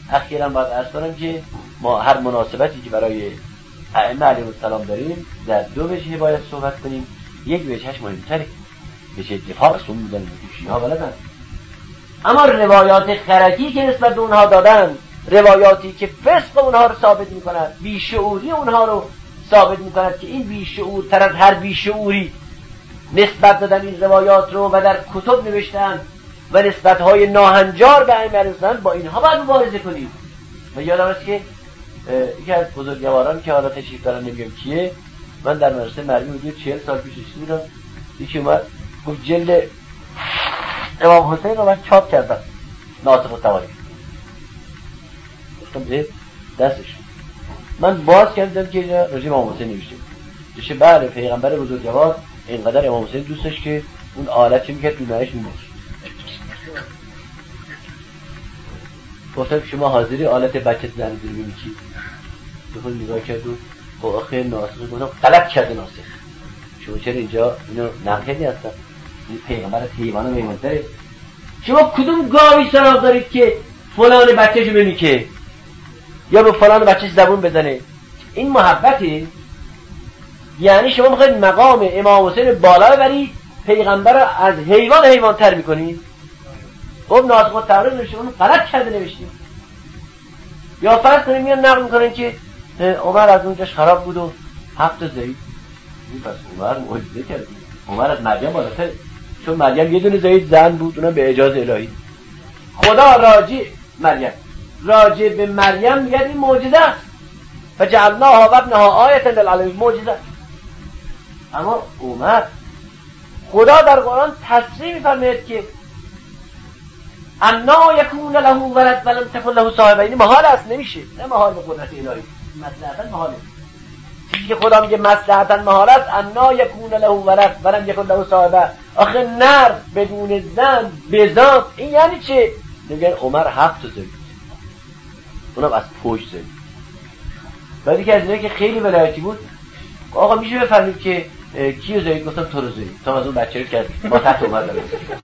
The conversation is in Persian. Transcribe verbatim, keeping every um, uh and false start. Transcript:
اخیراً باید عرض کنم که ما هر مناسبتی که برای ائمه علیهم السلام داریم در دو وجه باید صحبت کنیم. یک وجهش مهمتره، وجه دفاع از اون بودن شیعه بلدن، اما روایات خرکی که نسبت به اونها دادن، روایاتی که فسق اونها رو ثابت میکند، بیشعوری اونها رو ثابت میکند که این بیشعورتر از هر بیشعوری نسبت دادن این روایات رو و در کتب نوشتن و نسبت‌های ناهنجار به ائمه علیهم السلام، با اینها باید مبارزه کنیم. و یادم است که یکی از بزرگواران که حالا تشریف دارن نمیگم کیه، من در مدرسه مریم حدود چهل سال پیش بودم، یکی اومد گفت جلد امام حسین رو من چاپ کردم ناطق التواریخ. گفتم اه دستش، من باز کردم که راجع به امام حسین نوشته بشه. بله پیغمبر بزرگوار اینقدر امام حسین دوستش که اون آلتی میکرد دونهش میموش. گفتم شما حاضری آلت بچت زنی ببینی کی؟ دفعه نگاه کرد و با آخه ناسخ گفتم غلط کرده ناسخ، شما چرا اینجا اینو نقلی هستن؟ این پیغمبر حیوانه میمونده، شما کدوم گاوی سراغ دارید که فلان بچه‌شو بمیکه یا به فلان بچه‌ش زبون بزنه؟ این محبته؟ یعنی شما میخواید مقام امام حسین بالا ببرید، پیغمبر رو از حیوان حیوان تر میکنید؟ خب ناطق التواریخ نوشته، اون غلط کرده نوشتیم. یا فرض کنیم میان نقل میکنن که عمر از اونجاش خراب بود و هفت زید. این پس عمر معجزه کرد، عمر از مریم بالاتر، چون مریم یه دونه زید زن بود، اونم به اجازه الهی. خدا راجع مریم راجع به مریم میگه این معجزه است، فجعلناها و ابنها آیة للعالمین، معجزه. اما عمر خدا در قرآن تصریح می‌فرماید که انا یکون له ولد ولم تکن له صاحبه. این محال است، نمیشه، نه محال به قدرت الهی، مصلحتاً محاله. چیزی که خدا میگه مصلحتاً محال است، انا یکون له ولد ولم یکن له صاحبه. آخه نر بدون زن بذات، این یعنی چه؟ میگن عمر هفت زید، اونم از پشت زید. بعدی که از اینه که خیلی ولایتی بود، آقا میشه بفرمایید که کیو زید؟ گفتم تو رو زید، تا از اون بچه رو کرد ما تحت عمر داریم.